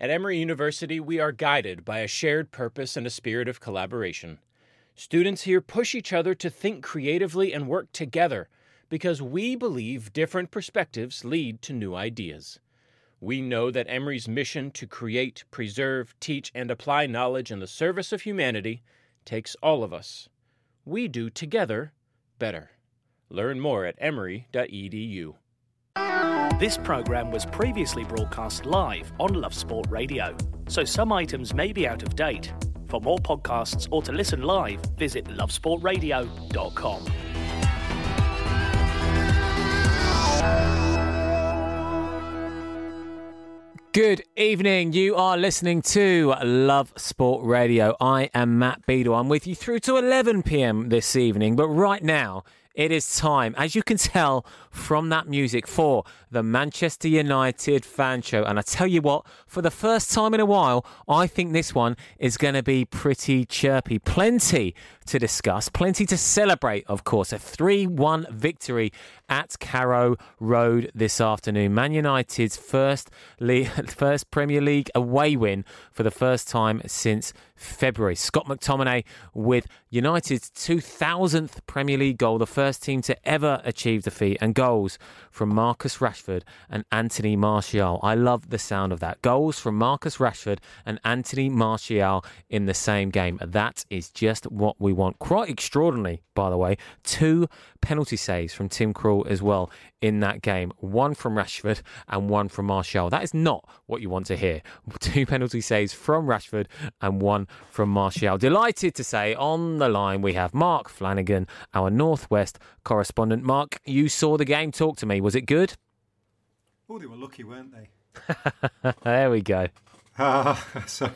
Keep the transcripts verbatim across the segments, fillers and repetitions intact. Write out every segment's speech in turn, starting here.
At Emory University, we are guided by a shared purpose and a spirit of collaboration. Students here push each other to think creatively and work together because we believe different perspectives lead to new ideas. We know that Emory's mission to create, preserve, teach, and apply knowledge in the service of humanity takes all of us. We do together better. Learn more at emory dot e d u. This programme was previously broadcast live on Love Sport Radio, so some items may be out of date. For more podcasts or to listen live, visit love sport radio dot com. Good evening. You are listening to Love Sport Radio. I am Matt Beadle. I'm with you through to eleven p.m. this evening, but right now it is time, as you can tell from that music, for the Manchester United fan show. And I tell you what, for the first time in a while, I think this one is going to be pretty chirpy. Plenty to discuss, plenty to celebrate, of course. A three one victory at Carrow Road this afternoon. Man United's first, league, first Premier League away win for the first time since February. Scott McTominay with United's two thousandth Premier League goal, the first team to ever achieve the feat, and goals from Marcus Rashford and Anthony Martial. I love the sound of that. Goals from Marcus Rashford and Anthony Martial in the same game. That is just what we want. Quite extraordinary, by the way. Two penalty saves from Tim Krul as well in that game. One from Rashford and one from Martial. That is not what you want to hear. Two penalty saves from Rashford and one from Martial. Delighted to say on the line we have Mark Flanagan, our Northwest correspondent. Mark, you saw the game. Talk to me. Was it good? Oh, they were lucky, weren't they? There we go. Uh, so,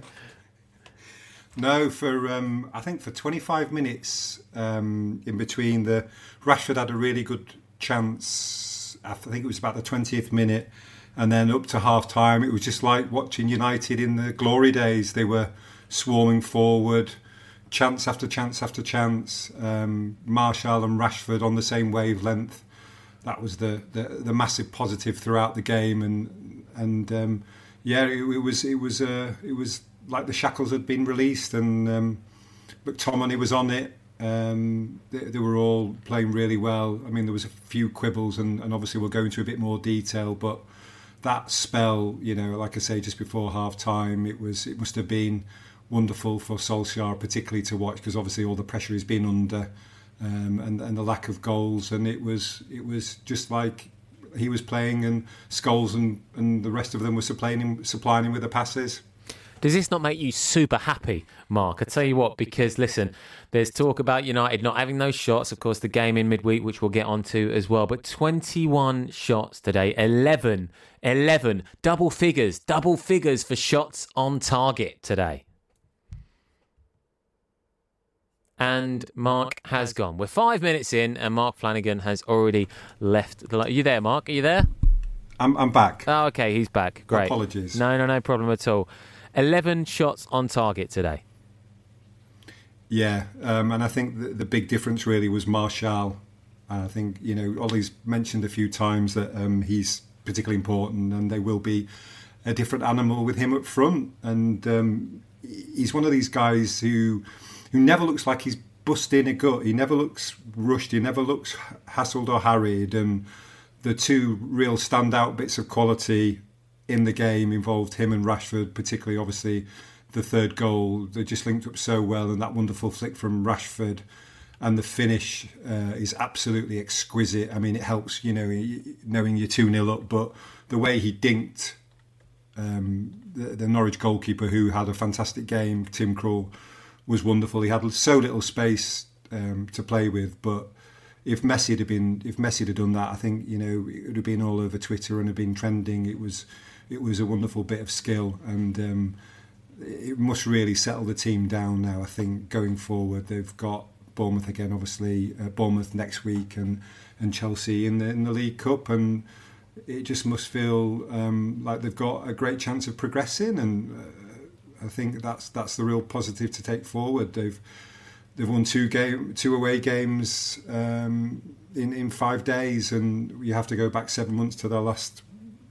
no, for um, I think for twenty-five minutes um, in between, the Rashford had a really good chance. I think it was about the twentieth minute, and then up to half time, it was just like watching United in the glory days. They were swarming forward, chance after chance after chance. Um, Martial and Rashford on the same wavelength. That was the, the, the massive positive throughout the game, and and um, yeah, it, it was it was uh, it was like the shackles had been released, and um, McTominay was on it. Um, they, they were all playing really well. I mean, there was a few quibbles, and, and obviously we'll go into a bit more detail. But that spell, you know, like I say, just before half time, it was it must have been wonderful for Solskjaer, particularly to watch, because obviously all the pressure he's been under. Um, and, and the lack of goals, and it was it was just like he was playing, and Scholes and, and the rest of them were supplying him, supplying him with the passes. Does this not make you super happy, Mark? I tell you what, because listen, there's talk about United not having those shots. Of course, the game in midweek, which we'll get onto as well. But twenty-one shots today, eleven, eleven, double figures, double figures for shots on target today. And Mark has gone. We're five minutes in, and Mark Flanagan has already left the line. Are you there, Mark? Are you there? I'm I'm back. Oh, okay, he's back. Great. Apologies. No, no, no problem at all. eleven shots on target today. Yeah, um, and I think the, the big difference really was Martial. And I think, you know, Ollie's mentioned a few times that um, he's particularly important, and they will be a different animal with him up front. And um, he's one of these guys who... who never looks like he's busting a gut. He never looks rushed. He never looks hassled or harried. And the two real standout bits of quality in the game involved him and Rashford, particularly, obviously, the third goal. They just linked up so well, and that wonderful flick from Rashford. And the finish uh, is absolutely exquisite. I mean, it helps, you know, knowing you're two nil up, but the way he dinked um, the, the Norwich goalkeeper, who had a fantastic game, Tim Krul, was wonderful. He had so little space um, to play with, but if Messi had been, if Messi had done that, I think, you know, it would have been all over Twitter and have been trending. It was, it was a wonderful bit of skill, and um, it must really settle the team down now. I think going forward, they've got Bournemouth again, obviously, uh, Bournemouth next week, and and Chelsea in the in the League Cup, and it just must feel um, like they've got a great chance of progressing, and. Uh, I think that's that's the real positive to take forward. They've they've won two game two away games um, in in five days, and you have to go back seven months to their last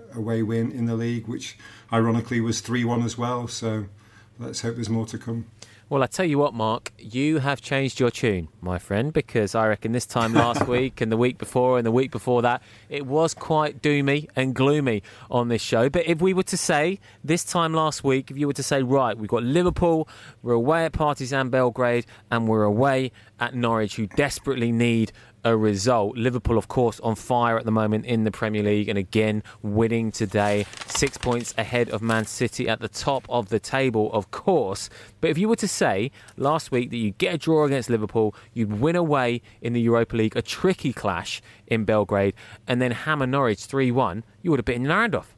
away win in the league, which ironically was three one as well. So let's hope there's more to come. Well, I tell you what, Mark, you have changed your tune, my friend, because I reckon this time last week and the week before and the week before that, it was quite doomy and gloomy on this show. But if we were to say, this time last week, if you were to say, right, we've got Liverpool, we're away at Partizan Belgrade, and we're away at Norwich, who desperately need a result. Liverpool, of course, on fire at the moment in the Premier League, and again winning today, six points ahead of Man City at the top of the table, of course. But if you were to say last week that you get a draw against Liverpool, you'd win away in the Europa League, a tricky clash in Belgrade, and then hammer Norwich three one, you would have bitten your hand off.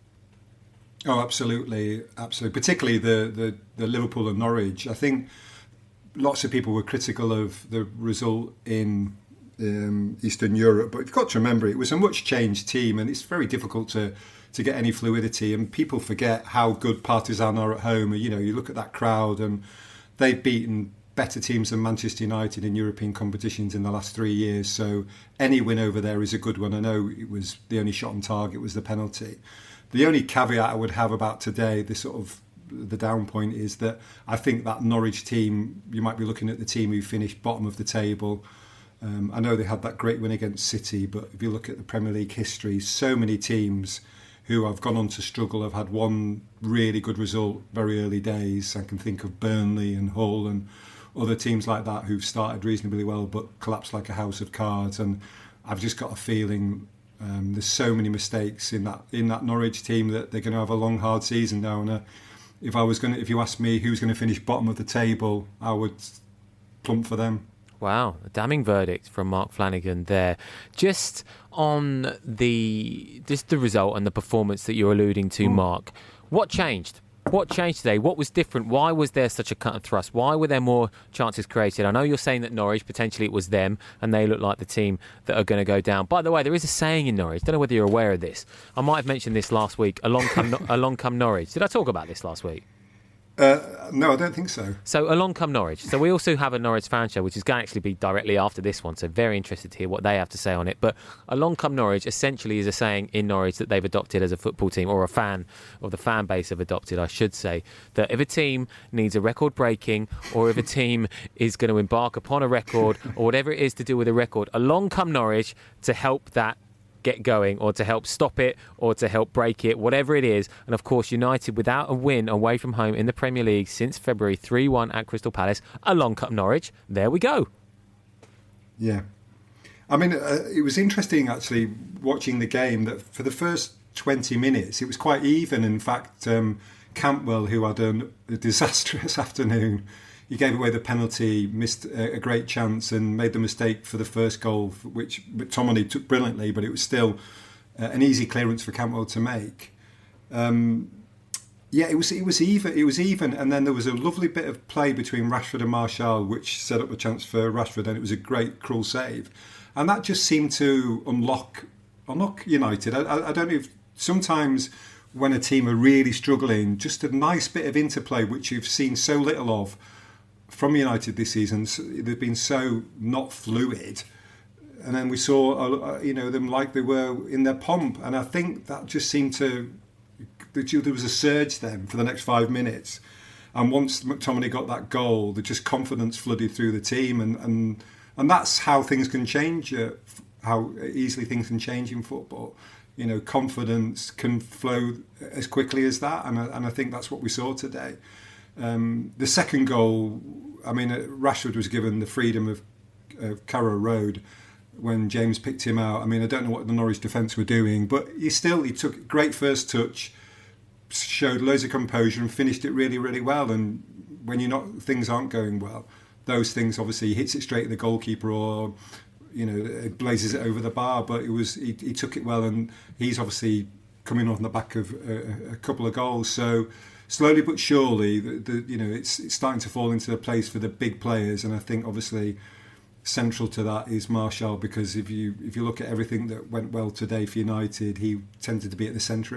Oh, absolutely, absolutely. Particularly the, the, the Liverpool and Norwich. I think lots of people were critical of the result in Um, Eastern Europe, but you've got to remember it was a much changed team, and it's very difficult to to get any fluidity, and people forget how good Partizan are at home. You know, you look at that crowd, and they've beaten better teams than Manchester United in European competitions in the last three years, so any win over there is a good one. I know it was the only shot on target was the penalty. The only caveat I would have about today, the sort of the down point, is that I think that Norwich team, you might be looking at the team who finished bottom of the table. Um, I know they had that great win against City, but if you look at the Premier League history, so many teams who have gone on to struggle have had one really good result very early days. I can think of Burnley and Hull and other teams like that who've started reasonably well but collapsed like a house of cards. And I've just got a feeling um, there's so many mistakes in that in that Norwich team that they're going to have a long, hard season now. And uh, if I was going to, if you asked me who's going to finish bottom of the table, I would plump for them. Wow, a damning verdict from Mark Flanagan there. Just on the just the result and the performance that you're alluding to, mm. Mark, what changed? What changed today? What was different? Why was there such a cut and thrust? Why were there more chances created? I know you're saying that Norwich, potentially it was them, and they look like the team that are going to go down. By the way, there is a saying in Norwich. I don't know whether you're aware of this. I might have mentioned this last week. Along come, along come Norwich. Did I talk about this last week? Uh, no, I don't think so. So along come Norwich. So we also have a Norwich fan show, which is going to actually be directly after this one. So very interested to hear what they have to say on it. But along come Norwich essentially is a saying in Norwich that they've adopted as a football team, or a fan of the fan base have adopted, I should say, that if a team needs a record breaking, or if a team is going to embark upon a record, or whatever it is to do with a record, along come Norwich to help that get going, or to help stop it, or to help break it, whatever it is. And of course, United without a win away from home in the Premier League since February, three one at Crystal Palace. Along come Norwich. There we go. Yeah. I mean, uh, it was interesting actually watching the game that for the first twenty minutes it was quite even. In fact, um, Campbell, who had a, a disastrous afternoon, he gave away the penalty, missed a, a great chance, and made the mistake for the first goal, which Tomoni took brilliantly, but it was still uh, an easy clearance for Campbell to make. Um, yeah, it was it was even. It was even, and then there was a lovely bit of play between Rashford and Martial, which set up a chance for Rashford, and it was a great cruel save, and that just seemed to unlock unlock United. I, I, I don't know if sometimes when a team are really struggling, just a nice bit of interplay, which you've seen so little of from United this season. They've been so not fluid, and then we saw, you know, them like they were in their pomp, and I think that just seemed to, there was a surge then for the next five minutes, and once McTominay got that goal, the just confidence flooded through the team, and and, and that's how things can change, uh, how easily things can change in football. You know, confidence can flow as quickly as that, and I, and I think that's what we saw today. Um, the second goal, I mean, Rashford was given the freedom of, of Carrow Road when James picked him out. I mean, I don't know what the Norwich defence were doing, but he still, he took a great first touch, showed loads of composure and finished it really, really well. And when you're not, things aren't going well, those things, obviously he hits it straight at the goalkeeper, or, you know, it blazes it over the bar, but it was, he, he took it well, and he's obviously coming on the back of a, a couple of goals. So slowly but surely, the, the, you know, it's, it's starting to fall into a place for the big players, and I think obviously central to that is Martial, because if you if you look at everything that went well today for United, he tended to be at the centre of it.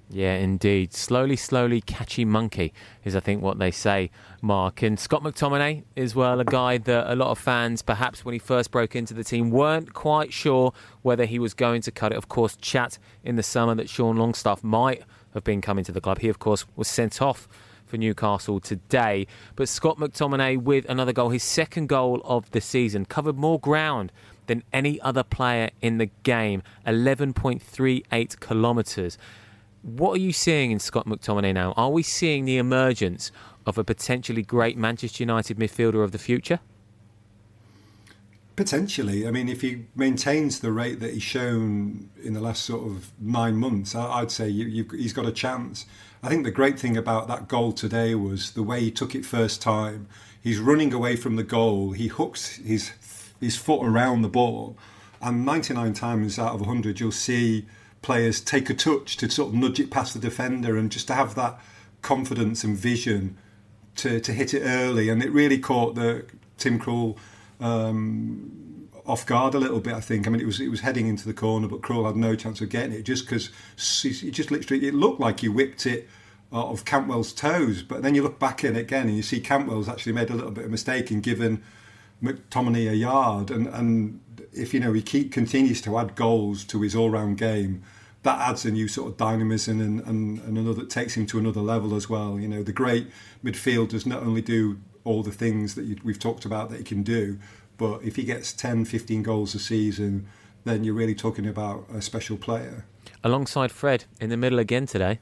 Yeah, indeed. Slowly, slowly, catchy monkey is, I think, what they say, Mark. And Scott McTominay as well, a guy that a lot of fans, perhaps when he first broke into the team, weren't quite sure whether he was going to cut it. Of course, chat in the summer that Sean Longstaff might have been coming to the club. He, of course, was sent off for Newcastle today. But Scott McTominay with another goal, his second goal of the season, covered more ground than any other player in the game, eleven point three eight kilometres. What are you seeing in Scott McTominay now? Are we seeing the emergence of a potentially great Manchester United midfielder of the future? Potentially. I mean, if he maintains the rate that he's shown in the last sort of nine months, I'd say you, you, he's got a chance. I think the great thing about that goal today was the way he took it first time. He's running away from the goal. He hooks his his foot around the ball. And ninety-nine times out of one hundred, you'll see players take a touch to sort of nudge it past the defender, and just to have that confidence and vision to, to hit it early. And it really caught the Tim Krul um, off guard a little bit, I think. I mean, it was it was heading into the corner, but Krul had no chance of getting it, just because it just literally, it looked like he whipped it off Cantwell's toes. But then you look back in it again and you see Cantwell's actually made a little bit of a mistake in giving McTominay a yard. And, and if, you know, he keep, continues to add goals to his all-round game, that adds a new sort of dynamism and, and, and another, takes him to another level as well. You know, the great midfielders not only do all the things that you, we've talked about that he can do, but if he gets ten, fifteen goals a season, then you're really talking about a special player. Alongside Fred in the middle again today.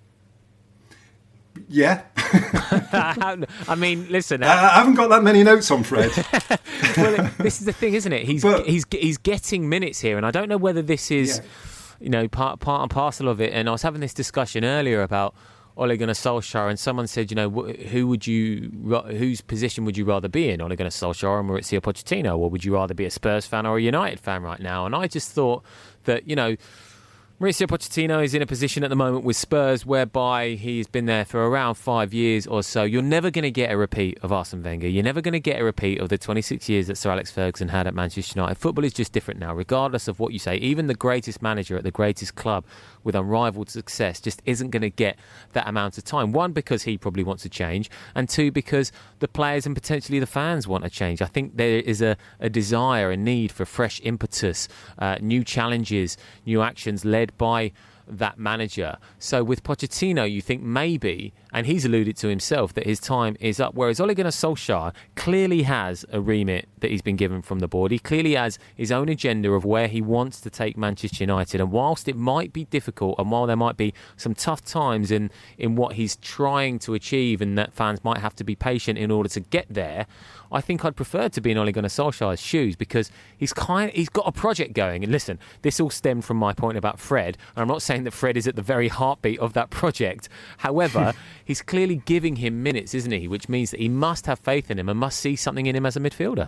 Yeah. I mean, listen. I haven't got that many notes on Fred. Well, this is the thing, isn't it? He's but, he's he's getting minutes here, and I don't know whether this is... Yeah. You know, part part and parcel of it. And I was having this discussion earlier about Ole Gunnar Solskjaer, and someone said, you know, who would you, whose position would you rather be in, Ole Gunnar Solskjaer or Maurizio Pochettino, or would you rather be a Spurs fan or a United fan right now? And I just thought that, you know, Maurizio Pochettino is in a position at the moment with Spurs whereby he's been there for around five years or so. You're never going to get a repeat of Arsene Wenger. You're never going to get a repeat of the twenty-six years that Sir Alex Ferguson had at Manchester United. Football is just different now, regardless of what you say. Even the greatest manager at the greatest club with unrivaled success just isn't going to get that amount of time. One, because he probably wants to change, and two, because the players and potentially the fans want to change. I think there is a, a desire, a need for fresh impetus, uh, new challenges, new actions led by that manager. So with Pochettino, you think maybe, and he's alluded to himself, that his time is up, whereas Ole Gunnar Solskjaer clearly has a remit that he's been given from the board. He clearly has his own agenda of where he wants to take Manchester United, and whilst it might be difficult, and while there might be some tough times in, in what he's trying to achieve, and that fans might have to be patient in order to get there, I think I'd prefer to be in Ole Gunnar Solskjaer's shoes, because he's kind of, he's got a project going. And listen, this all stemmed from my point about Fred, and I'm not saying that Fred is at the very heartbeat of that project. However, he's clearly giving him minutes, isn't he? Which means that he must have faith in him and must see something in him as a midfielder.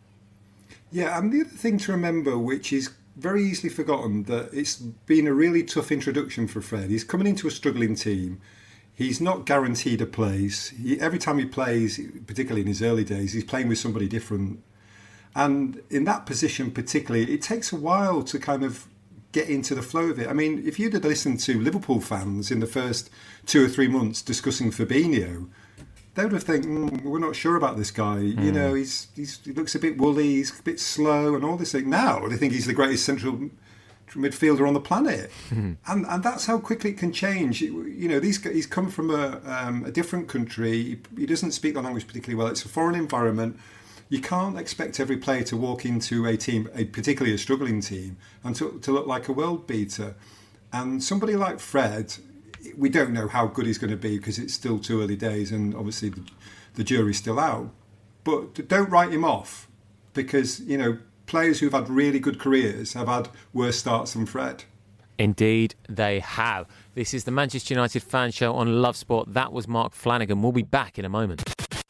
Yeah, and the other thing to remember, which is very easily forgotten, that it's been a really tough introduction for Fred. He's coming into a struggling team. He's not guaranteed a place. He, every time he plays, particularly in his early days, he's playing with somebody different. And in that position particularly, it takes a while to kind of get into the flow of it. I mean, if you'd have listened to Liverpool fans in the first two or three months discussing Fabinho, they would have think, mm, we're not sure about this guy. Mm. You know, he's, he's he looks a bit woolly, he's a bit slow and all this thing. Now they think he's the greatest central midfielder on the planet. Mm-hmm. and and that's how quickly it can change. You know, these he's come from a, um, a different country. He, he doesn't speak the language particularly well. It's a foreign environment. You can't expect every player to walk into a team, a particularly a struggling team, and to, to look like a world beater. And somebody like Fred, we don't know how good he's going to be because it's still too early days, and obviously the, the jury's still out. But don't write him off, because, you know, players who've had really good careers have had worse starts than Fred. Indeed, they have. This is the Manchester United Fan Show on Love Sport. That was Mark Flanagan. We'll be back in a moment.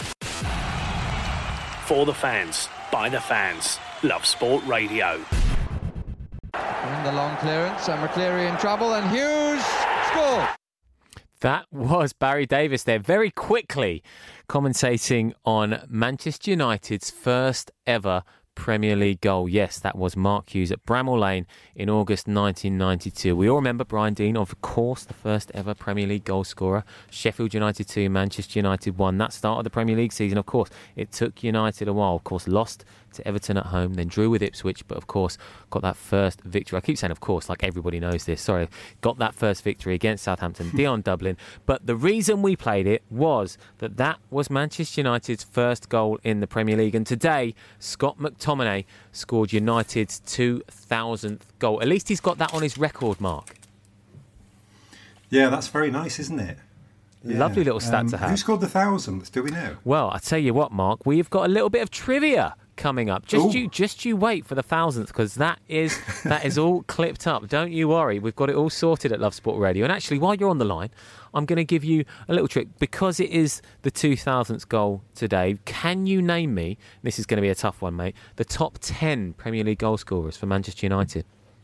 For the fans, by the fans, Love Sport Radio. And the long clearance, and McCleary in trouble, and Hughes score. That was Barry Davis there, very quickly commentating on Manchester United's first ever Premier League goal. Yes, that was Mark Hughes at Bramall Lane in August nineteen ninety-two. We all remember Brian Deane, of course, the first ever Premier League goal scorer. Sheffield United two, Manchester United one. That started the Premier League season. Of course, it took United a while. Of course, lost to Everton at home, then drew with Ipswich, but of course got that first victory. I keep saying of course, like everybody knows this. Sorry, got that first victory against Southampton, Dion Dublin. But the reason we played it was that that was Manchester United's first goal in the Premier League. And today, Scott McTominay scored United's two thousandth goal. At least he's got that on his record, Mark. Yeah, that's very nice, isn't it? Yeah. Lovely little stat um, to have. Who scored the thousandth? Do we know? Well, I tell you what, Mark, we've got a little bit of trivia coming up. Just Ooh. you, just you wait for the thousandth, because that is that is all clipped up. Don't you worry, we've got it all sorted at Love Sport Radio. And actually, while you're on the line, I'm going to give you a little trick because it is the two thousandth goal today. Can you name me? This is going to be a tough one, mate. The top ten Premier League goal scorers for Manchester United.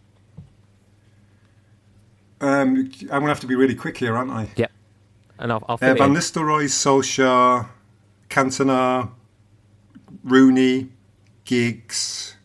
Um, I'm going to have to be really quick here, aren't I? Yep. And I'll, I'll fill uh, it Van in. Nistelrooy, Solskjaer, Cantona, Rooney, Giggs.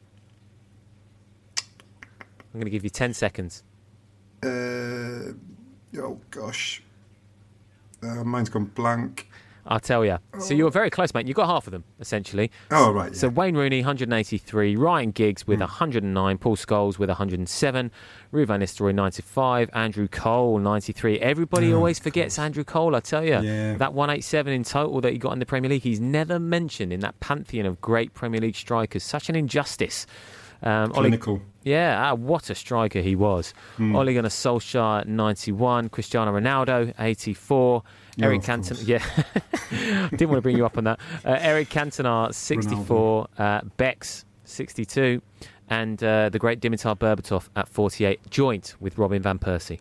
I'm going to give you ten seconds. Uh, oh gosh, uh, mine's gone blank. I'll tell you. So you were very close, mate. You got half of them, essentially. Oh, right. Yeah. So Wayne Rooney, one hundred eighty-three. Ryan Giggs with Mm. one hundred nine. Paul Scholes with one hundred seven. Ruud van Nistelrooy, ninety-five. Andrew Cole, ninety-three. Everybody Oh, always forgets Andrew Cole, I tell you. Yeah. That one eighty-seven in total that he got in the Premier League, he's never mentioned in that pantheon of great Premier League strikers. Such an injustice. Um, Clinical. Ole, yeah, ah, what a striker he was. Mm. Ole Gunnar Solskjaer, ninety-one. Cristiano Ronaldo, eighty-four. Oh, Eric of Cantona, course. yeah, didn't want to bring you up on that. Uh, Eric Cantona, sixty-four. Uh, Bex, sixty-two. And uh, the great Dimitar Berbatov at forty-eight, joint with Robin Van Persie.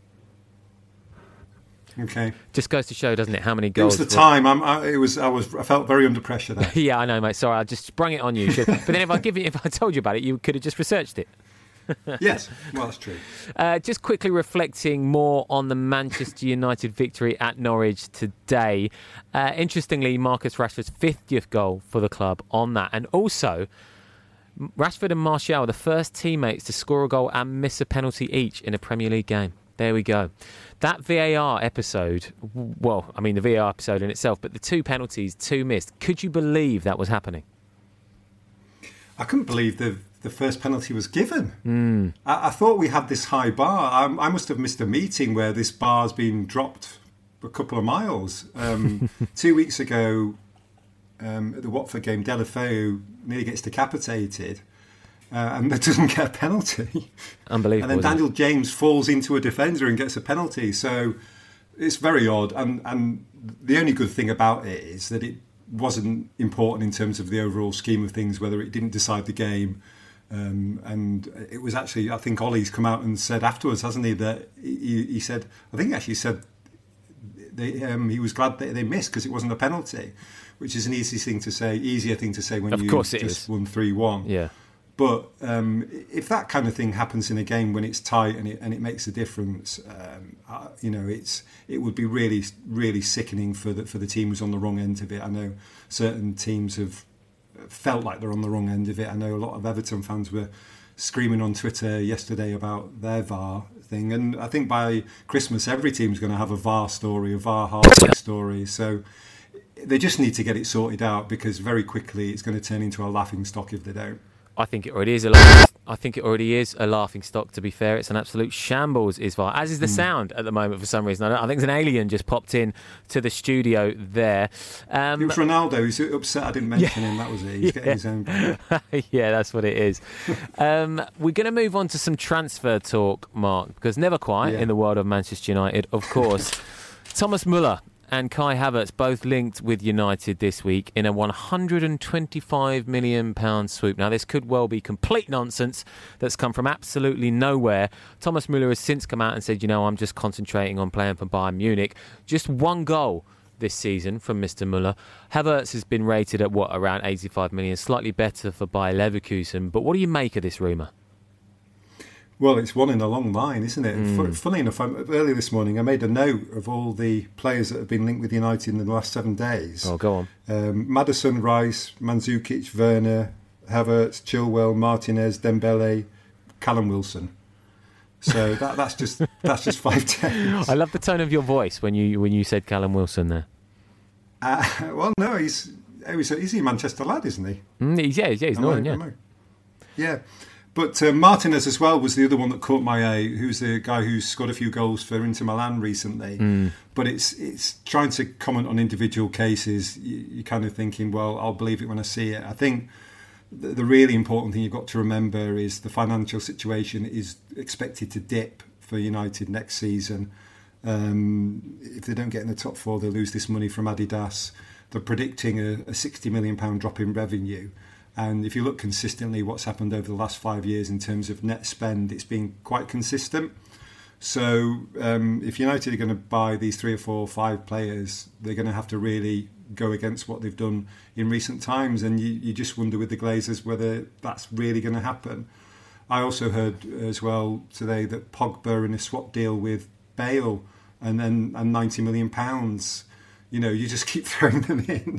Okay. Just goes to show, doesn't it, how many It goals... was the time. I'm, I, it was. I was. I felt very under pressure there. Yeah, I know, mate. Sorry, I just sprung it on you. Should- but then if I give you, if I told you about it, you could have just researched it. Yes. Well, that's true. Uh, just quickly reflecting more on the Manchester United victory at Norwich today. Uh, interestingly, Marcus Rashford's fiftieth goal for the club on that. And also, Rashford and Martial were the first teammates to score a goal and miss a penalty each in a Premier League game. There we go. That V A R episode, well, I mean the V A R episode in itself, but the two penalties, two missed. Could you believe that was happening? I couldn't believe the the first penalty was given. Mm. I, I thought we had this high bar. I, I must have missed a meeting where this bar's been dropped a couple of miles. Um, two weeks ago, um, at the Watford game, Deulofeu nearly gets decapitated. Uh, and that doesn't get a penalty. Unbelievable. And then isn't Daniel it? James falls into a defender and gets a penalty. So it's very odd. And, and the only good thing about it is that it wasn't important in terms of the overall scheme of things, whether it didn't decide the game. Um, and it was actually, I think Ollie's come out and said afterwards, hasn't he, that he, he said, I think he actually said they, um, he was glad that they missed because it wasn't a penalty, which is an easy thing to say, easier thing to say when Of you course it just is. won three one. Yeah. But um, if that kind of thing happens in a game when it's tight and it and it makes a difference, um, uh, you know, it's it would be really really sickening for the for the teams on the wrong end of it. I know certain teams have felt like they're on the wrong end of it. I know a lot of Everton fans were screaming on Twitter yesterday about their V A R thing, and I think by Christmas every team's going to have a V A R story, a V A R hard story. So they just need to get it sorted out because very quickly it's going to turn into a laughing stock if they don't. I think it already is a laughing, I think it already is a laughing stock, to be fair. It's an absolute shambles, is V A R, as is the mm. sound at the moment for some reason. I, don't, I think it's an alien just popped in to the studio there. Um, it was Ronaldo. He's upset I didn't mention yeah. him. That was it. He's yeah. getting his own back. Yeah, that's what it is. um, we're going to move on to some transfer talk, Mark, because never quite yeah. in the world of Manchester United, of course. Thomas Muller and Kai Havertz both linked with United this week in a one hundred twenty-five million pounds swoop. Now, this could well be complete nonsense that's come from absolutely nowhere. Thomas Muller has since come out and said, you know, I'm just concentrating on playing for Bayern Munich. Just one goal this season from Mister Muller. Havertz has been rated at, what, around eighty-five million, slightly better for Bayer Leverkusen. But what do you make of this rumour? Well, it's one in a long line, isn't it? Mm. F- funny enough, I'm, earlier this morning I made a note of all the players that have been linked with United in the last seven days. Oh, go on. Um, Maddison, Rice, Mandzukic, Werner, Havertz, Chilwell, Martinez, Dembele, Callum Wilson. So that, that's just that's just five ten. I love the tone of your voice when you when you said Callum Wilson there. Uh, well, no, he's he's a, he's a Manchester lad, isn't he? Mm, he's, yeah, yeah, he's Northern, yeah. Yeah. But uh, Martinez as well was the other one that caught my eye, who's the guy who's scored a few goals for Inter Milan recently. Mm. But it's it's trying to comment on individual cases. You, you're kind of thinking, well, I'll believe it when I see it. I think the, the really important thing you've got to remember is the financial situation is expected to dip for United next season. Um, if they don't get in the top four, they lose this money from Adidas. They're predicting a, a sixty million pounds drop in revenue. And if you look consistently what's happened over the last five years in terms of net spend, it's been quite consistent. So um, if United are going to buy these three or four or five players, they're going to have to really go against what they've done in recent times. And you, you just wonder with the Glazers whether that's really going to happen. I also heard as well today that Pogba in a swap deal with Bale and then and ninety million pounds. You know, you just keep throwing them in.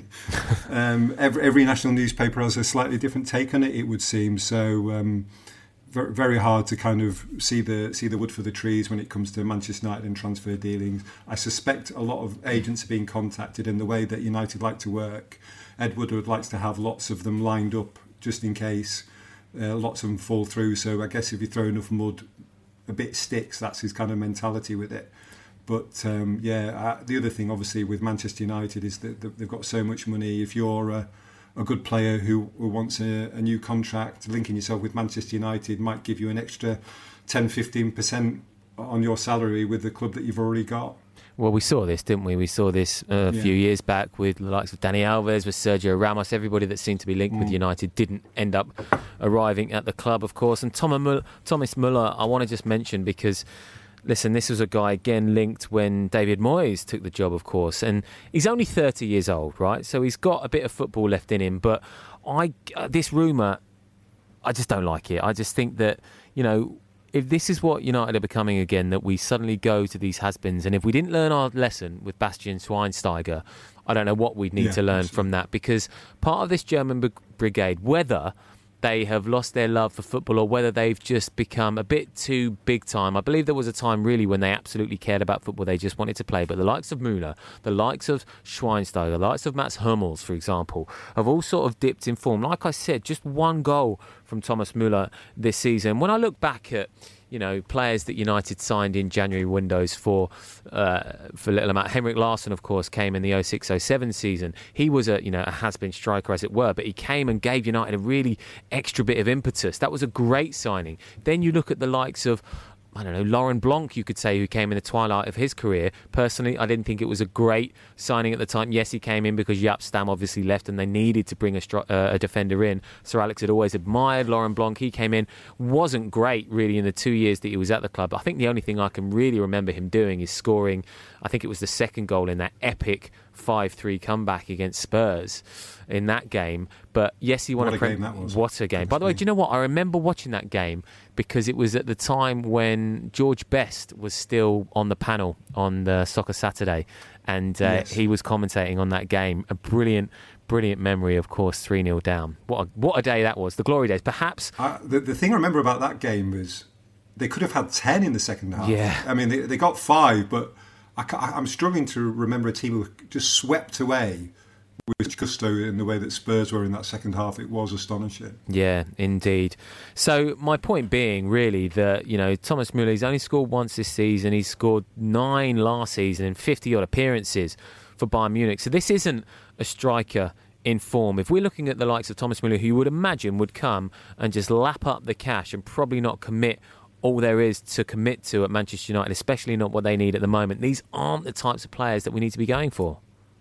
um, every, every national newspaper has a slightly different take on it, it would seem. So um, very, very hard to kind of see the see the wood for the trees when it comes to Manchester United and transfer dealings. I suspect a lot of agents are being contacted in the way that United like to work. Ed Woodward likes to have lots of them lined up just in case. Uh, lots of them fall through. So I guess if you throw enough mud, a bit sticks. That's his kind of mentality with it. But um, yeah, uh, the other thing obviously with Manchester United is that they've got so much money. If you're a, a good player who, who wants a, a new contract, linking yourself with Manchester United might give you an extra ten to fifteen percent on your salary with the club that you've already got. Well, we saw this, didn't we? We saw this uh, a yeah. few years back with the likes of Dani Alves, with Sergio Ramos. Everybody that seemed to be linked mm. with United didn't end up arriving at the club, of course. And Thomas Muller, I want to just mention because... Listen, this was a guy, again, linked when David Moyes took the job, of course. And he's only thirty years old, right? So he's got a bit of football left in him. But I, uh, this rumour, I just don't like it. I just think that, you know, if this is what United are becoming again, that we suddenly go to these has-beens. And if we didn't learn our lesson with Bastian Schweinsteiger, I don't know what we'd need yeah, to learn absolutely. from that. Because part of this German b- brigade, whether... they have lost their love for football or whether they've just become a bit too big time. I believe there was a time really when they absolutely cared about football. They just wanted to play. But the likes of Müller, the likes of Schweinsteiger, the likes of Mats Hummels, for example, have all sort of dipped in form. Like I said, just one goal from Thomas Müller this season. When I look back at, you know, players that United signed in January windows for uh, for little amount. Henrik Larsson, of course, came in the oh six oh seven season. He was a, you know, a has-been striker, as it were, but he came and gave United a really extra bit of impetus. That was a great signing. Then you look at the likes of, I don't know, Laurent Blanc, you could say, who came in the twilight of his career. Personally, I didn't think it was a great signing at the time. Yes, he came in because Jaap Stam obviously left and they needed to bring a, stri- uh, a defender in. Sir Alex had always admired Laurent Blanc. He came in, wasn't great really in the two years that he was at the club. I think the only thing I can really remember him doing is scoring, I think it was the second goal in that epic five three comeback against Spurs in that game. But yes, he won what a, a pre- game that was. What a game. By the way, do you know what? I remember watching that game because it was at the time when George Best was still on the panel on the Soccer Saturday, and uh, yes. he was commentating on that game. A brilliant, brilliant memory, of course, three nil down. What a, what a day that was. The glory days. Perhaps... Uh, the, the thing I remember about that game was they could have had ten in the second half. Yeah. I mean, they, they got five, but I, I'm struggling to remember a team who just swept away with gusto in the way that Spurs were in that second half. It was astonishing. Yeah, indeed. So my point being really that, you know, Thomas Müller, he's only scored once this season. He's scored nine last season in fifty-odd appearances for Bayern Munich. So this isn't a striker in form. If we're looking at the likes of Thomas Müller, who you would imagine would come and just lap up the cash and probably not commit all there is to commit to at Manchester United, especially not what they need at the moment. These aren't the types of players that we need to be going for.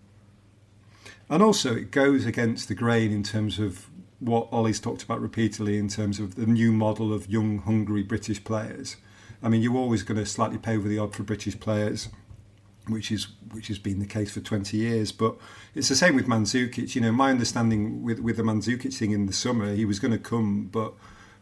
And also it goes against the grain in terms of what Ollie's talked about repeatedly in terms of the new model of young, hungry British players. I mean, you're always going to slightly pay over the odd for British players, which is which has been the case for twenty years. But it's the same with Mandzukic. You know, my understanding with, with the Mandzukic thing in the summer, he was going to come, but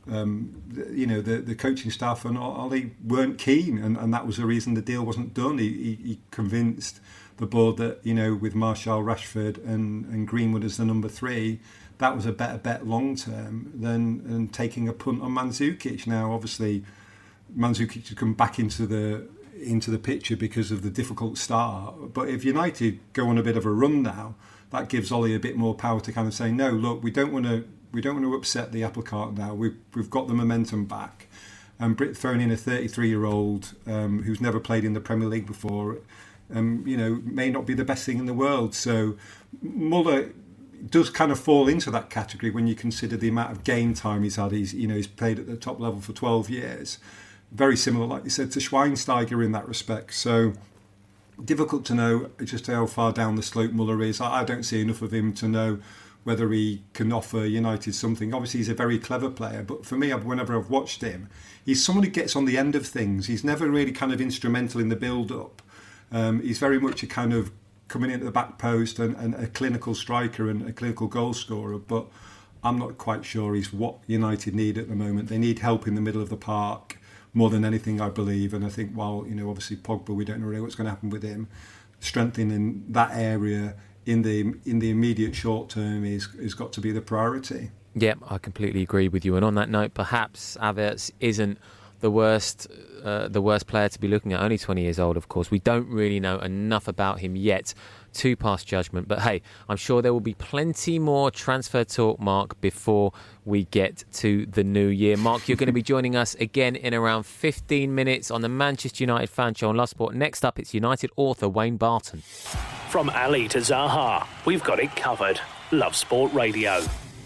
um, the, you know, the, the coaching staff and Ollie weren't keen, and, and that was the reason the deal wasn't done. He, he, he convinced the board that, you know, with Martial, Rashford and, and Greenwood as the number three, that was a better bet long term than, than taking a punt on Mandzukic. Now, obviously, Mandzukic has come back into the into the picture because of the difficult start. But if United go on a bit of a run now, that gives Ollie a bit more power to kind of say, no, look, we don't want to we don't want to upset the apple cart now. We've we've got the momentum back, and Brit thrown in a thirty-three-year-old um, who's never played in the Premier League before. Um, you know, may not be the best thing in the world. So Muller does kind of fall into that category when you consider the amount of game time he's had. He's, you know, he's played at the top level for twelve years. Very similar, like you said, to Schweinsteiger in that respect. So difficult to know just how far down the slope Muller is. I, I don't see enough of him to know whether he can offer United something. Obviously, he's a very clever player, but for me, whenever I've watched him, he's someone who gets on the end of things. He's never really kind of instrumental in the build-up. Um, he's very much a kind of coming into the back post and, and a clinical striker and a clinical goal scorer, but I'm not quite sure he's what United need at the moment. They need help in the middle of the park more than anything, I believe. And I think while, you know, obviously Pogba, we don't know really what's going to happen with him, strengthening that area in the in the immediate short term is is got to be the priority. Yeah, I completely agree with you. And on that note, perhaps Havertz isn't the worst uh, the worst player to be looking at. Only twenty years old, of course. We don't really know enough about him yet to pass judgment. But hey, I'm sure there will be plenty more transfer talk, Mark, before we get to the new year. Mark, you're going to be joining us again in around fifteen minutes on the Manchester United Fan Show on Love Sport. Next up, it's United author Wayne Barton. From Ali to Zaha, we've got it covered. Love Sport Radio.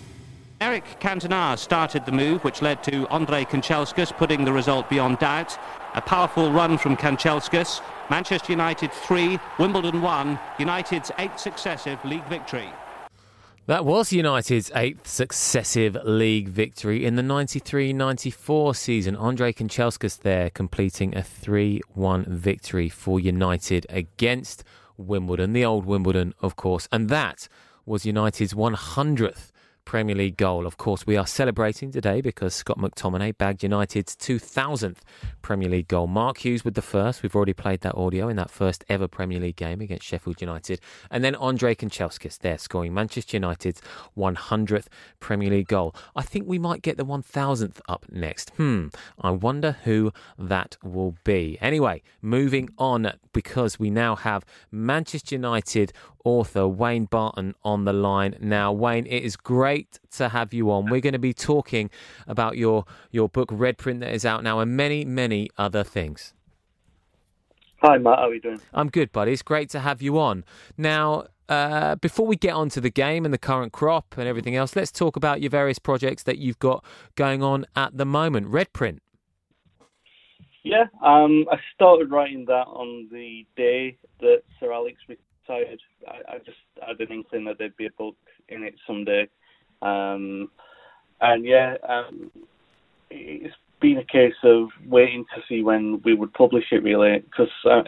Eric Cantona started the move, which led to Andrei Kanchelskis putting the result beyond doubt. A powerful run from Kanchelskis. Manchester United three, Wimbledon one, United's eighth successive league victory. That was United's eighth successive league victory in the ninety-three ninety-four season. Andrei Kanchelskis there completing a three one victory for United against Wimbledon, the old Wimbledon, of course. And that was United's one hundredth Premier League goal. Of course, we are celebrating today because Scott McTominay bagged United's two thousandth Premier League goal. Mark Hughes with the first. We've already played that audio in that first ever Premier League game against Sheffield United. And then Andrei Kanchelskis there scoring Manchester United's one hundredth Premier League goal. I think we might get the one thousandth up next. Hmm, I wonder who that will be. Anyway, moving on, because we now have Manchester United author Wayne Barton on the line now. Wayne, it is great to have you on. We're going to be talking about your your book Red Print that is out now and many, many other things. Hi Matt, how are you doing? I'm good, buddy. It's great to have you on. Now, uh, before we get on to the game and the current crop and everything else, let's talk about your various projects that you've got going on at the moment. Red Print. Yeah, um, I started writing that on the day that Sir Alex retired. I, I just had an inkling that there'd be a book in it someday. Um, and yeah, um, it's been a case of waiting to see when we would publish it, really, because uh,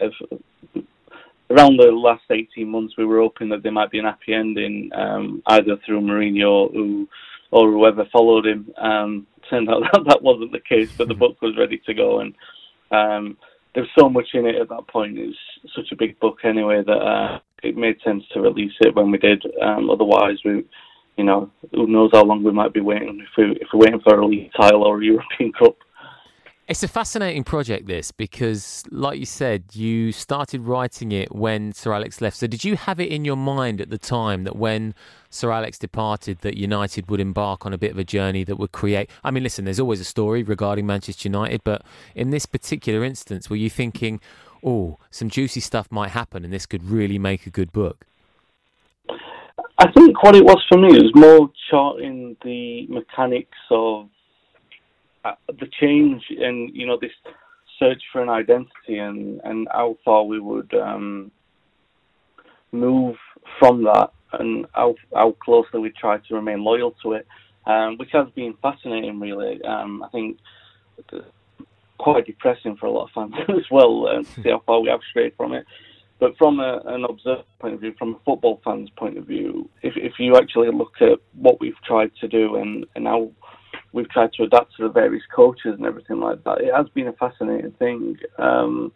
around the last eighteen months we were hoping that there might be an happy ending, um, either through Mourinho who, or whoever followed him. Um, turned out that that wasn't the case, but the book was ready to go, and um, there was so much in it at that point. It was such a big book anyway that uh, it made sense to release it when we did. Um, otherwise, we, you know, who knows how long we might be waiting if, we, if we're waiting for a league title or a European Cup. It's a fascinating project, this, because, like you said, you started writing it when Sir Alex left. So did you have it in your mind at the time that when Sir Alex departed, that United would embark on a bit of a journey that would create... I mean, listen, there's always a story regarding Manchester United, but in this particular instance, were you thinking, oh, some juicy stuff might happen and this could really make a good book? I think what it was for me was more charting the mechanics of Uh, the change and, you know, this search for an identity and, and how far we would um, move from that and how, how closely we try to remain loyal to it, um, which has been fascinating, really. Um, I think quite depressing for a lot of fans as well uh, to see how far we have strayed from it. But from a, an observer point of view, from a football fan's point of view, if, if you actually look at what we've tried to do and, and how we've tried to adapt to the various coaches and everything like that. It has been a fascinating thing. Um,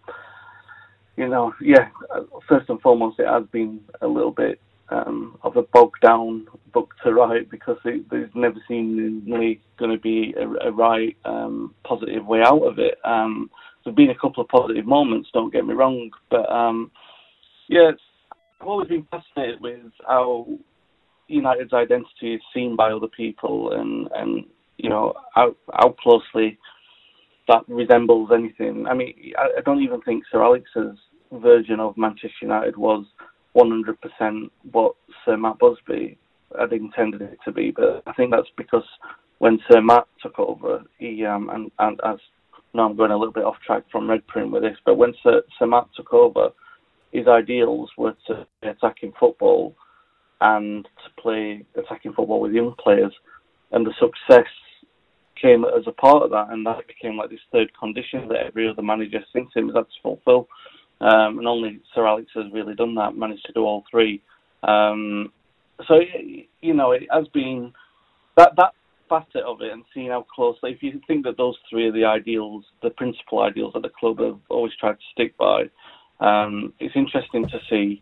you know, yeah, first and foremost, it has been a little bit um, of a bogged down book to write because it, there's never seemingly going to be a, a right um, positive way out of it. Um, there's been a couple of positive moments, don't get me wrong, but um, yeah, I've always been fascinated with how United's identity is seen by other people, and, and you know how, how closely that resembles anything. I mean, I, I don't even think Sir Alex's version of Manchester United was one hundred percent what Sir Matt Busby had intended it to be, but I think that's because when Sir Matt took over, he um, and, and as now I'm going a little bit off track from Red Print with this, but when Sir, Sir Matt took over, his ideals were to play attacking football and to play attacking football with young players, and the success came as a part of that, and that became like this third condition that every other manager since him has had to fulfil. Um, and only Sir Alex has really done that, managed to do all three. Um, so, you know, it has been that that facet of it, and seeing how closely, if you think that those three are the ideals, the principal ideals that the club have always tried to stick by, um, it's interesting to see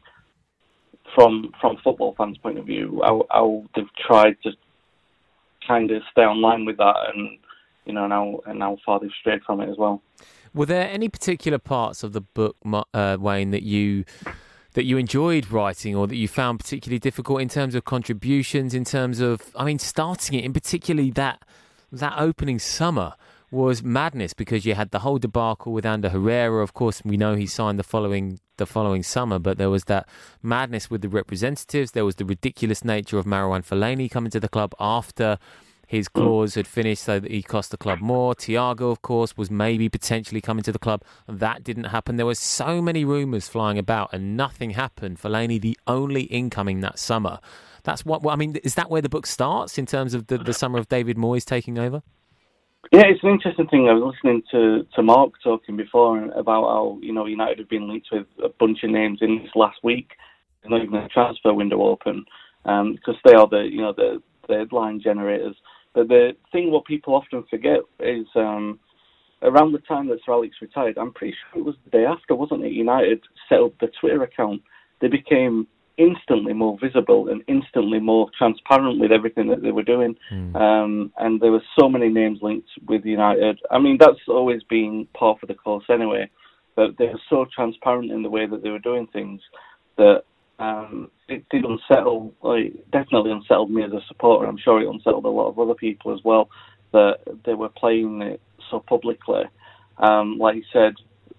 from from football fans' point of view how, how they've tried to kind of stay on line with that, and you know, now and how far they've strayed from it as well. Were there any particular parts of the book, uh, Wayne, that you that you enjoyed writing, or that you found particularly difficult in terms of contributions, in terms of, I mean, starting it, in particularly that that opening summer was madness, because you had the whole debacle with Ander Herrera. Of course, we know he signed the following the following summer, but there was that madness with the representatives. There was the ridiculous nature of Marouane Fellaini coming to the club after his clause had finished, so that he cost the club more. Thiago, of course, was maybe potentially coming to the club. That didn't happen. There were so many rumours flying about, and nothing happened. Fellaini, the only incoming that summer. That's what, I mean, is that where the book starts in terms of the, the summer of David Moyes taking over? Yeah, it's an interesting thing. I was listening to, to Mark talking before about how, you know, United have been linked with a bunch of names in this last week. There's not even a transfer window open, um, because they are the, you know, the, the headline generators. But the thing what people often forget is um, around the time that Sir Alex retired, I'm pretty sure it was the day after, wasn't it? United set up the Twitter account. They became instantly more visible and instantly more transparent with everything that they were doing. Mm. Um, and there were so many names linked with United. I mean, that's always been par for the course anyway. But they were so transparent in the way that they were doing things that Um, it did unsettle, like, definitely unsettled me as a supporter. I'm sure it unsettled a lot of other people as well, that they were playing it so publicly. Um, like you said,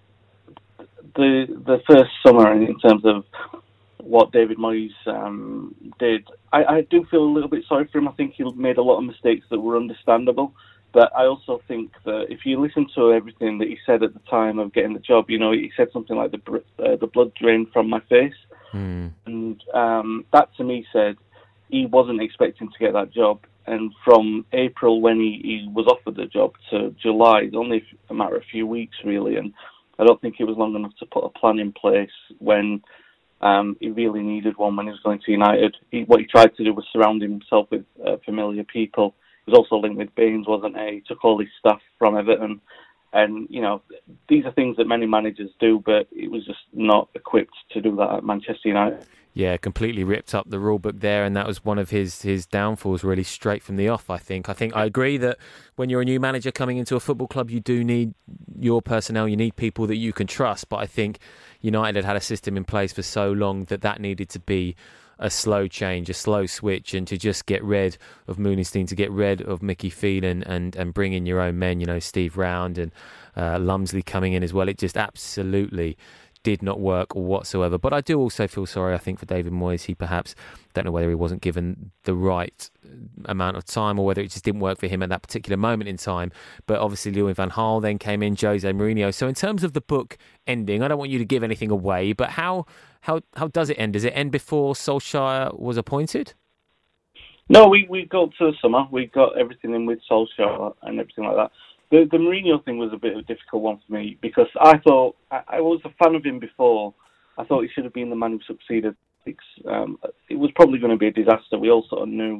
the the first summer, in terms of what David Moyes um, did, I, I do feel a little bit sorry for him. I think he made a lot of mistakes that were understandable. But I also think that if you listen to everything that he said at the time of getting the job, you know, he said something like the uh, the blood drained from my face. Mm. And um, that to me said he wasn't expecting to get that job. And from April, when he, he was offered the job, to July, it's only a matter of a few weeks, really. And I don't think it was long enough to put a plan in place when um, he really needed one when he was going to United. He, what he tried to do was surround himself with uh, familiar people. He was also linked with Baines, wasn't he? He took all his stuff from Everton. And, you know, these are things that many managers do, but it was just not equipped to do that at Manchester United. Yeah, completely ripped up the rule book there, and that was one of his, his downfalls, really, straight from the off, I think. I think I agree that when you're a new manager coming into a football club, you do need your personnel, you need people that you can trust, but I think United had had a system in place for so long that that needed to be a slow change, a slow switch, and to just get rid of Mooneystein, to get rid of Mickey Phelan and, and bring in your own men, you know, Steve Round and uh, Lumsley coming in as well. It just absolutely did not work whatsoever. But I do also feel sorry, I think, for David Moyes. He perhaps, don't know whether he wasn't given the right amount of time or whether it just didn't work for him at that particular moment in time. But obviously Louis van Gaal then came in, Jose Mourinho. So in terms of the book ending, I don't want you to give anything away, but how how how does it end? Does it end before Solskjaer was appointed? No, we, we got to the summer. We got everything in with Solskjaer and everything like that. The the Mourinho thing was a bit of a difficult one for me because I thought, I, I was a fan of him before. I thought he should have been the man who succeeded. Um, it was probably going to be a disaster. We all sort of knew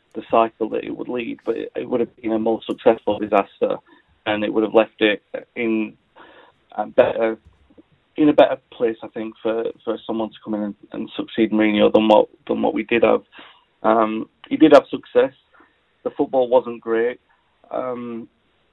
the cycle that it would lead, but it, it would have been a more successful disaster, and it would have left it in a better in a better place, I think, for, for someone to come in and, and succeed Mourinho than what than what we did have. Um, he did have success. The football wasn't great, um,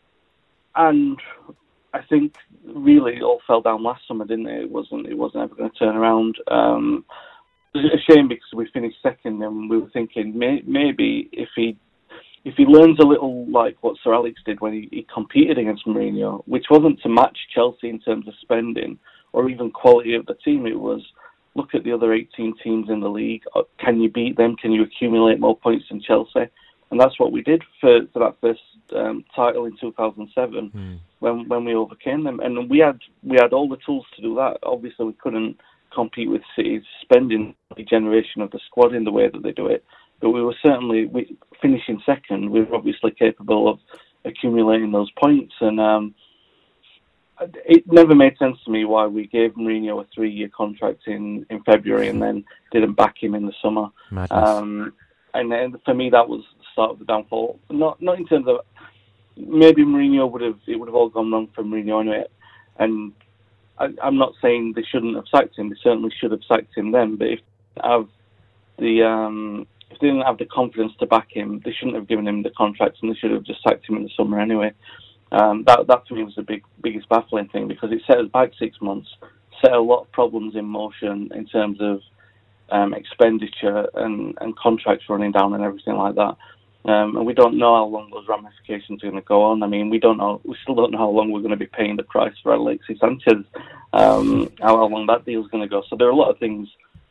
and I think really it all fell down last summer, didn't it? It wasn't it wasn't ever going to turn around. Um, it was a shame because we finished second, and we were thinking may, maybe if he if he learns a little like what Sir Alex did when he, he competed against Mourinho, which wasn't to match Chelsea in terms of spending or even quality of the team. It was, look at the other eighteen teams in the league. Can you beat them? Can you accumulate more points than Chelsea? And that's what we did for, for that first um, title in two thousand seven mm. when when we overcame them. And we had we had all the tools to do that. Obviously, we couldn't compete with City's spending generation of the squad in the way that they do it. But we were certainly, we, finishing second, we were obviously capable of accumulating those points. And um, it never made sense to me why we gave Mourinho a three-year contract in, in February and then didn't back him in the summer. Um, and then for me, that was the start of the downfall. Not not in terms of maybe Mourinho would have it would have all gone wrong for Mourinho anyway. And I, I'm not saying they shouldn't have sacked him. They certainly should have sacked him then. But if they have the um, if they didn't have the confidence to back him, they shouldn't have given him the contract, and they should have just sacked him in the summer anyway. Um, that that to me was the big biggest baffling thing, because it set us back six months, set a lot of problems in motion in terms of um, expenditure and, and contracts running down and everything like that. Um, and we don't know how long those ramifications are going to go on. I mean, we don't know. We still don't know how long we're going to be paying the price for Alexis Sanchez. Um, how, how long that deal is going to go. So there are a lot of things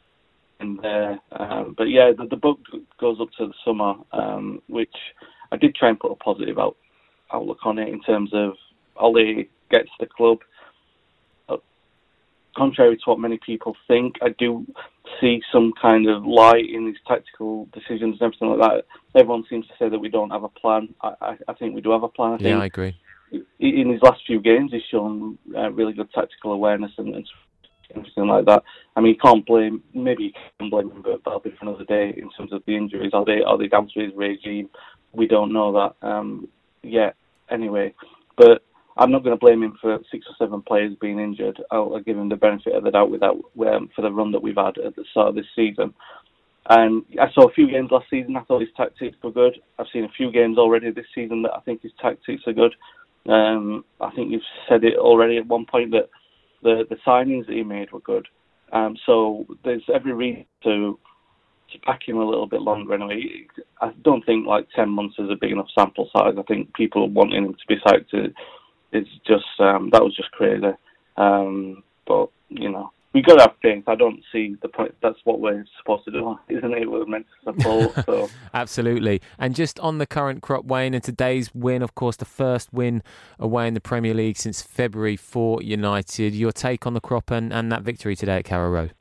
in there. Um, but yeah, the, the book goes up to the summer, um, which I did try and put a positive out. outlook on it in terms of Ole gets the club. Uh, contrary to what many people think, I do see some kind of light in his tactical decisions and everything like that. Everyone seems to say that we don't have a plan. I, I, I think we do have a plan. I think yeah, I agree. In his last few games, he's shown uh, really good tactical awareness and, and everything like that. I mean, you can't blame, maybe you can blame him, but that'll be for another day in terms of the injuries. Are they, are they down to his regime? We don't know that um, yet. Anyway, but I'm not going to blame him for six or seven players being injured. I'll, I'll give him the benefit of the doubt with that um, for the run that we've had at the start of this season. And I saw a few games last season. I thought his tactics were good. I've seen a few games already this season that I think his tactics are good. Um, I think you've said it already at one point that the, the signings that he made were good. Um, so there's every reason to to back him a little bit longer anyway. I don't think like ten months is a big enough sample size. I think people wanting him to be sacked is just, um, that was just crazy. Um, but, you know, we got to have faith. I don't see the point. That's what we're supposed to do, isn't it? We're meant to support. So. Absolutely. And just on the current crop, Wayne, and today's win, of course, the first win away in the Premier League since February for United. Your take on the crop and, and that victory today at Carrow Road?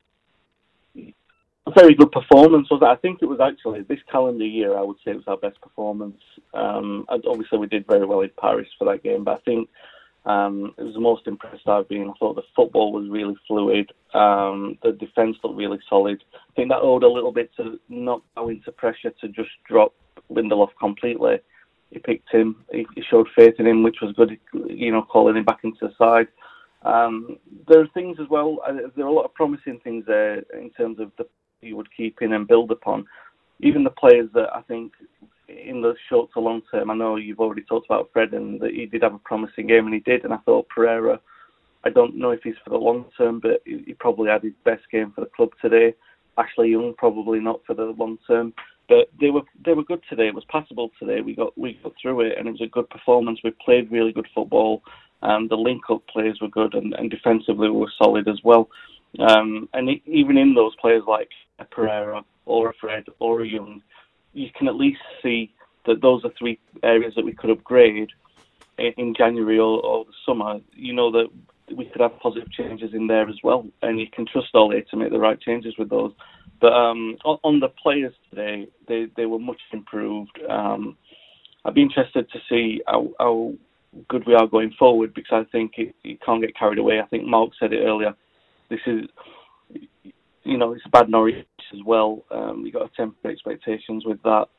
A very good performance, was it? I think it was actually, this calendar year, I would say it was our best performance. Um, obviously, we did very well in Paris for that game, but I think um, it was the most impressed I've been. I thought the football was really fluid. Um, the defence looked really solid. I think that owed a little bit to not go into pressure to just drop Lindelof completely. He picked him. He, he showed faith in him, which was good, you know, calling him back into the side. Um, there are things as well, uh, there are a lot of promising things there in terms of the you would keep in and build upon. Even the players that I think in the short to long term, I know you've already talked about Fred and that he did have a promising game, and he did, and I thought Pereira, I don't know if he's for the long term, but he probably had his best game for the club today. Ashley Young probably not for the long term, but they were they were good today. It was passable today. We got we got through it, and it was a good performance. We played really good football. Um, the link-up plays were good, and, and defensively we were solid as well. Um, and it, even in those players like a Pereira or a Fred or a Young, you can at least see that those are three areas that we could upgrade in, in January or, or the summer. You know that we could have positive changes in there as well, and you can trust Ole to make the right changes with those. But um, on, on the players today, they, they were much improved. Um, I'd be interested to see how, how good we are going forward, because I think it, you can't get carried away. I think Mark said it earlier. This is, you know, it's a bad Norwich as well. Um, you've got to temper expectations with that.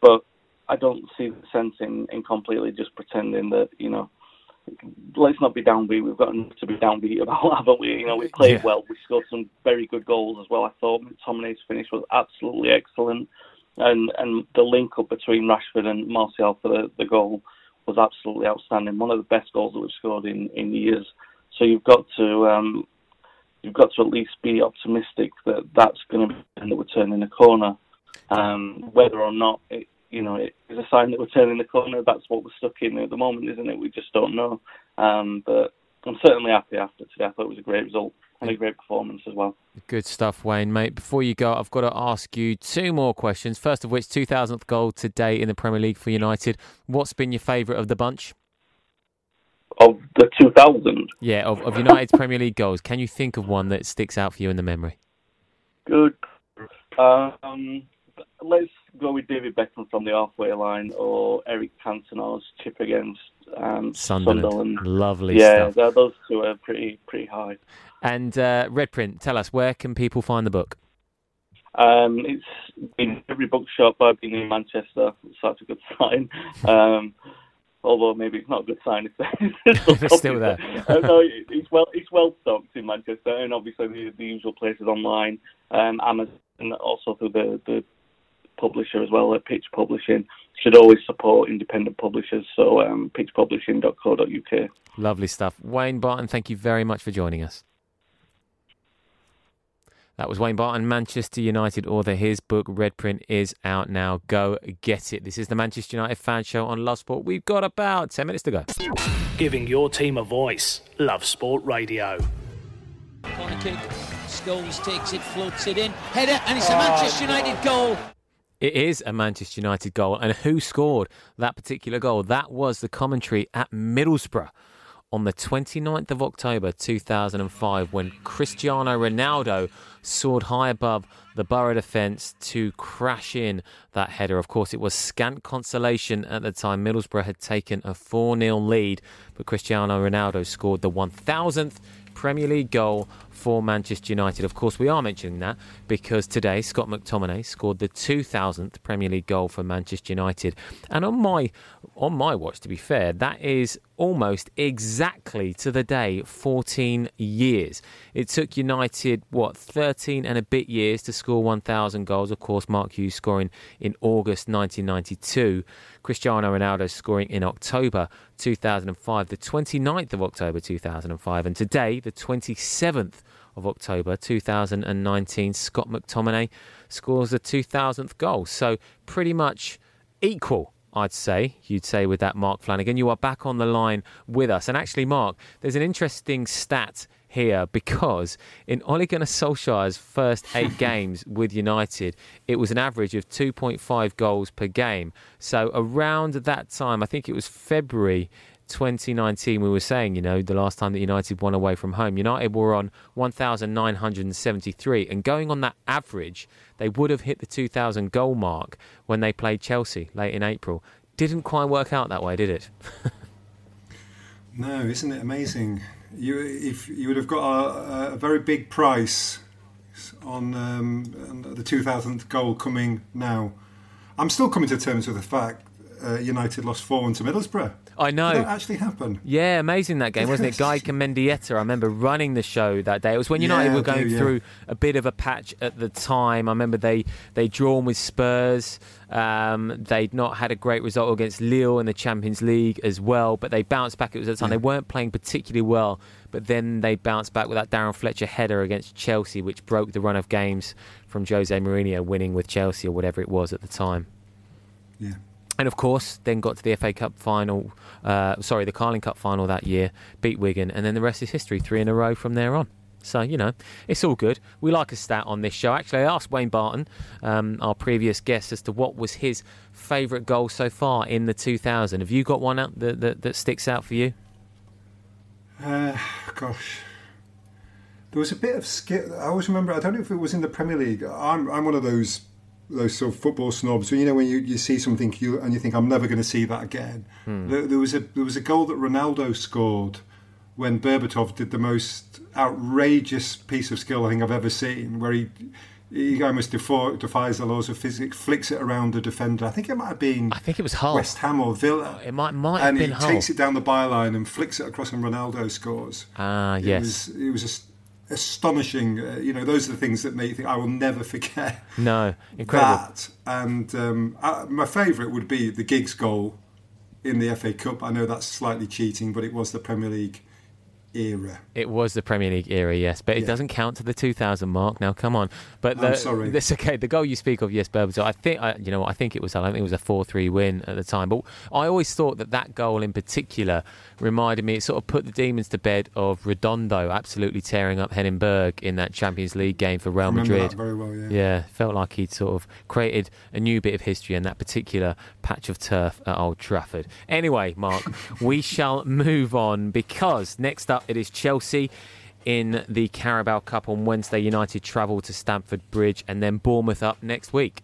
but I don't see the sense in, in completely just pretending that, you know, let's not be downbeat. We've got to be downbeat about, haven't we? You know, we played yeah. well. We scored some very good goals as well. I thought McTominay's finish was absolutely excellent. And and the link up between Rashford and Martial for the, the goal was absolutely outstanding. One of the best goals that we've scored in, in years. So you've got to um, you've got to at least be optimistic that that's going to be that we're turning the corner. Um, whether or not it, you know, it is a sign that we're turning the corner. That's what we're stuck in at the moment, isn't it? We just don't know. Um, but I'm certainly happy after today. I thought it was a great result and a great performance as well. Good stuff, Wayne, mate. Before you go, I've got to ask you two more questions. First of which, two thousandth goal today in the Premier League for United. What's been your favourite of the bunch? Of the two thousand? Yeah, of, of United's Premier League goals. Can you think of one that sticks out for you in the memory? Good. Um, let's go with David Beckham from the halfway line, or Eric Cantona's chip against um, Sunderland. Sunderland. Lovely yeah, stuff. Yeah, those two are pretty pretty high. And uh, Red Print, tell us, where can people find the book? Um, it's in every bookshop. I've been in Manchester, so that's a good sign. Um, although maybe it's not a good sign if it's still there. uh, no, it's well it's well stocked in Manchester, and obviously the, the usual places online, um, Amazon, and also through the, the publisher as well, at Pitch Publishing. Should always support independent publishers, so um, pitch publishing dot co dot uk. Lovely stuff. Wayne Barton, thank you very much for joining us. That was Wayne Barton, Manchester United author. His book, Red Print, is out now. Go get it. This is the Manchester United Fan Show on Love Sport. We've got about ten minutes to go. Giving your team a voice. Love Sport Radio. Corner kick. Scholes takes it, floats it in. Header, and it's a Manchester United goal. It is a Manchester United goal. And who scored that particular goal? That was the commentary at Middlesbrough on the twenty-ninth of October two thousand five, when Cristiano Ronaldo soared high above the Borough defence to crash in that header. Of course, it was scant consolation at the time. Middlesbrough had taken a four nil lead, but Cristiano Ronaldo scored the one thousandth Premier League goal for Manchester United. Of course, we are mentioning that because today Scott McTominay scored the two thousandth Premier League goal for Manchester United. And on my on my watch, to be fair, that is almost exactly to the day fourteen years. It took United, what, thirteen and a bit years to score one thousand goals. Of course, Mark Hughes scoring in August nineteen ninety-two. Cristiano Ronaldo scoring in October two thousand five, the twenty-ninth of October two thousand five. And today, the twenty-seventh of October two thousand nineteen, Scott McTominay scores the two thousandth goal. So pretty much equal, I'd say, you'd say with that, Mark Flanagan. You are back on the line with us. And actually, Mark, there's an interesting stat here, because in Ole Gunnar Solskjaer's first eight games with United, it was an average of two point five goals per game. So around that time, I think it was February twenty nineteen, we were saying, you know, the last time that United won away from home, United were on one thousand nine hundred seventy-three, and going on that average, they would have hit the two thousand goal mark when they played Chelsea late in April. Didn't quite work out that way, did it? No, isn't it amazing? You, if you would have got a, a very big price on, um, on the two thousandth goal coming now. I'm still coming to terms with the fact uh, United lost four one to Middlesbrough. I know. Did that actually happen? Yeah, amazing that game, wasn't it? Gaika Mendieta, I remember running the show that day. It was when United yeah, were going do, yeah. through a bit of a patch at the time. I remember they they drawn with Spurs. Um, they'd not had a great result against Lille in the Champions League as well, but they bounced back. It was at the time. Yeah. They weren't playing particularly well, but then they bounced back with that Darren Fletcher header against Chelsea, which broke the run of games from Jose Mourinho winning with Chelsea or whatever it was at the time. Yeah. And of course, then got to the F A Cup final, uh, sorry, the Carling Cup final that year, beat Wigan, and then the rest is history, three in a row from there on. So, you know, it's all good. We like a stat on this show. Actually, I asked Wayne Barton, um, our previous guest, as to what was his favourite goal so far in the two thousand. Have you got one out that, that, that sticks out for you? Uh, gosh. There was a bit of skill. I always remember, I don't know if it was in the Premier League. I'm I'm one of those those sort of football snobs. So, you know, when you, you see something you, and you think, I'm never going to see that again. Hmm. There, there was a there was a goal that Ronaldo scored when Berbatov did the most outrageous piece of skill I think I've ever seen, where he he almost defi- defies the laws of physics, flicks it around the defender. I think it might have been I think it was Hull. West Ham or Villa. It might might have and been he Hull. takes it down the byline and flicks it across, and Ronaldo scores. Ah, it yes. Was, it was just astonishing. Uh, you know, those are the things that make you think, I will never forget. No, incredible. That. And um, uh, my favourite would be the Giggs goal in the F A Cup. I know that's slightly cheating, but it was the Premier League era. It was the Premier League era, yes, but it Yeah. doesn't count to the two thousand mark. Now, come on. But the, I'm sorry. That's okay. The goal you speak of, yes, Berbatov. I think, I, you know, what, I think it was. I don't think it was a four three win at the time. But I always thought that that goal in particular reminded me. It sort of put the demons to bed of Redondo absolutely tearing up Henenberg in that Champions League game for Real I remember Madrid. that very well. Yeah. Yeah, felt like he'd sort of created a new bit of history in that particular patch of turf at Old Trafford. Anyway, Mark, we shall move on because next up it is Chelsea in the Carabao Cup on Wednesday. United travel to Stamford Bridge and then Bournemouth up next week.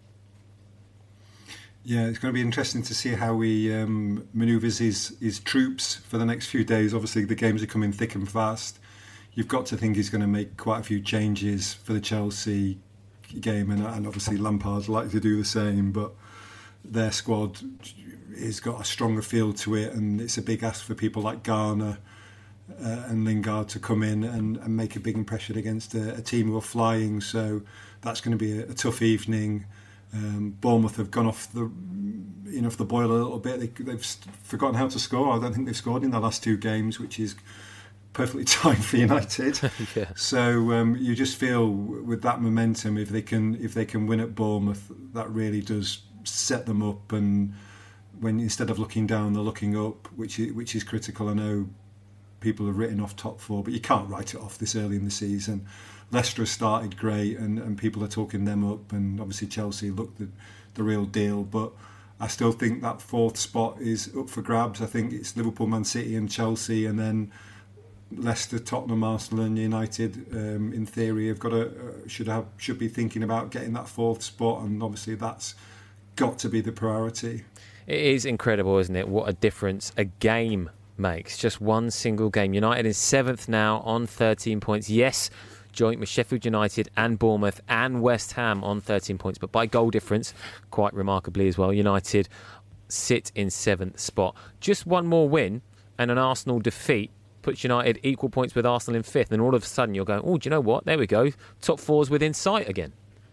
Yeah, it's going to be interesting to see how he um, manoeuvres his, his troops for the next few days. Obviously, the games are coming thick and fast. You've got to think he's going to make quite a few changes for the Chelsea game, and, and obviously Lampard's likely to do the same, but their squad has got a stronger feel to it, and it's a big ask for people like Garner uh, and Lingard to come in and, and make a big impression against a, a team who are flying, so that's going to be a, a tough evening. Um, Bournemouth have gone off the you know off the boil a little bit. They, they've forgotten how to score. I don't think they've scored in the last two games, which is perfectly timed for United. Yeah. So um, you just feel with that momentum, if they can if they can win at Bournemouth, that really does set them up. And when instead of looking down, they're looking up, which is, which is critical. I know people have written off top four, but you can't write it off this early in the season. Leicester has started great, and, and people are talking them up, and obviously Chelsea look the, the real deal. But I still think that fourth spot is up for grabs. I think it's Liverpool, Man City, and Chelsea, and then Leicester, Tottenham, Arsenal, and United. Um, in theory, have got to uh, should have should be thinking about getting that fourth spot, and obviously that's got to be the priority. It is incredible, isn't it? What a difference a game makes. Just one single game. United is seventh now on thirteen points. Yes, joint with Sheffield United and Bournemouth and West Ham on thirteen points, but by goal difference, quite remarkably as well, United sit in seventh spot. Just one more win and an Arsenal defeat puts United equal points with Arsenal in fifth, and all of a sudden you're going, oh, do you know what? There we go. Top four's within sight again.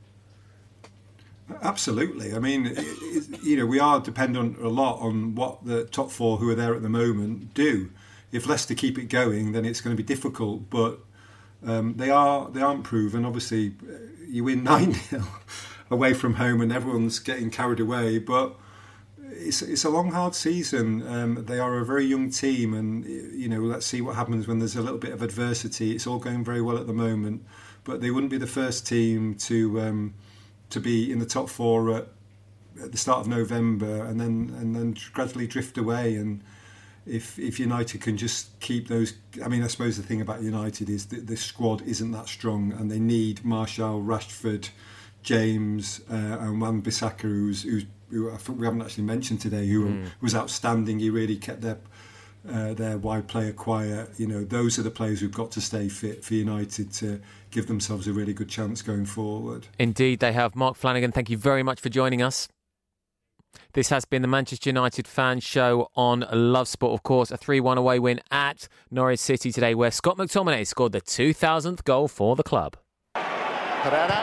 Absolutely. I mean, it, it, you know, we are dependent a lot on what the top four who are there at the moment do. If Leicester keep it going, then it's going to be difficult, but Um, they are they aren't proven. Obviously, you win nine nil away from home, and everyone's getting carried away. But it's it's a long, hard season. Um, they are a very young team, and you know, let's see what happens when there's a little bit of adversity. It's all going very well at the moment, but they wouldn't be the first team to um, to be in the top four at, at the start of November, and then and then gradually drift away. And If if United can just keep those, I mean, I suppose the thing about United is that the squad isn't that strong, and they need Martial, Rashford, James, uh, and Wan-Bissaka, who's, who's who I think we haven't actually mentioned today, who mm. was outstanding. He really kept their uh, their wide player quiet. You know, those are the players who've got to stay fit for United to give themselves a really good chance going forward. Indeed, they have. Mark Flanagan, thank you very much for joining us. This has been the Manchester United Fan Show on Love Sport. Of course, a three one away win at Norwich City today, where Scott McTominay scored the two thousandth goal for the club. Pereira,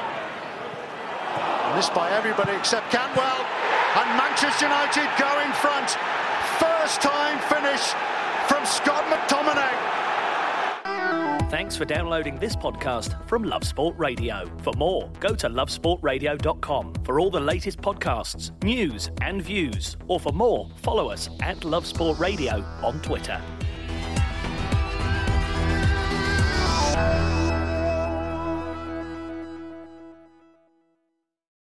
missed by everybody except Cantwell, and Manchester United go in front. First time finish from Scott McTominay. Thanks for downloading this podcast from Love Sport Radio. For more, go to love sport radio dot com for all the latest podcasts, news and views. Or for more, follow us at Love Sport Radio on Twitter.